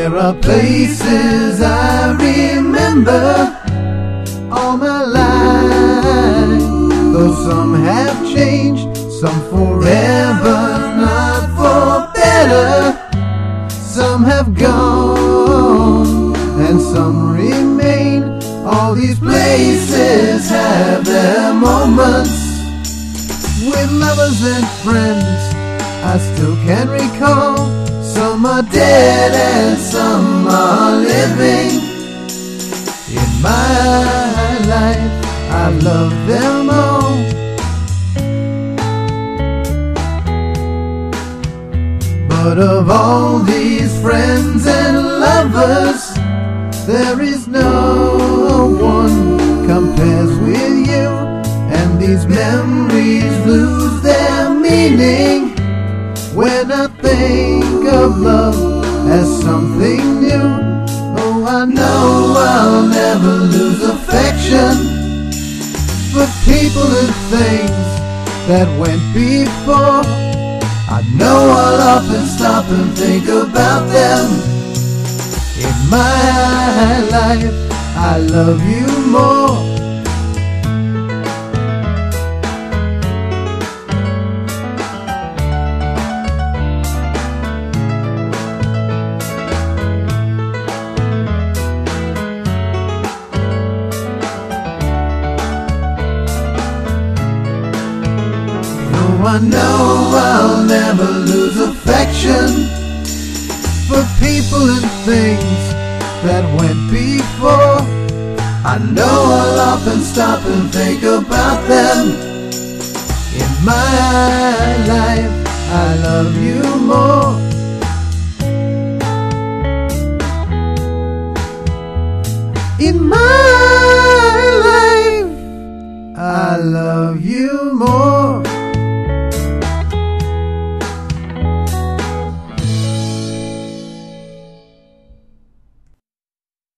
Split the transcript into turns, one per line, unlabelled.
There are places I remember all my life, though some have changed, some forever, not for better. Some have gone and some remain. All these places have their moments. With lovers and friends I still can recall. Some are dead and some are living. In my life I've loved them all. But of all these friends and lovers, there is no one compares with you. And these memories lose their meaning when I think of love as something new. Oh, I know I'll never lose affection for people and things that went before. I know I'll often stop and think about them. In my life I love you more. I know I'll never lose affection for people and things that went before. I know I'll often stop and think about them. In my life I love you